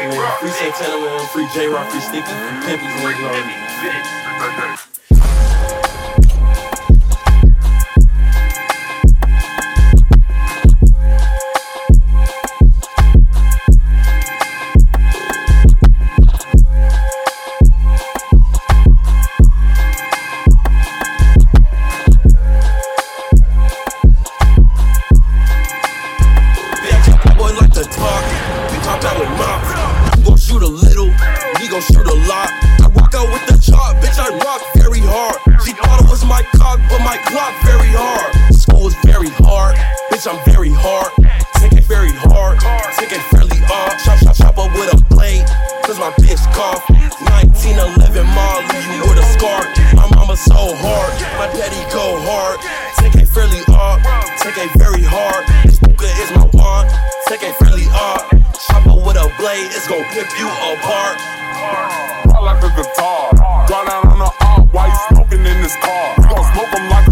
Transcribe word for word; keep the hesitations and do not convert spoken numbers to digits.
man. Free Santana, man. Free J-Rock, free Sticky, free Pimpy, man. Shoot a little, we gon' shoot a lot. I rock out with the chalk, bitch, I rock very hard. She thought it was my cock, but my clock very hard. School is very hard, bitch, I'm very hard. Take it very hard, take it fairly hard. Chop, chop, chop up with a blade, cause my bitch cough. nineteen eleven mile, leave you with a scar. My mama so hard, my daddy go hard. Take it fairly hard, take it very hard. This hookah is my wand, take it fairly hard. Chopper with a blade, it's gon' pip you apart. Rock like a guitar, draw down on the arm while you smoking in this car. We gon' smoke 'em like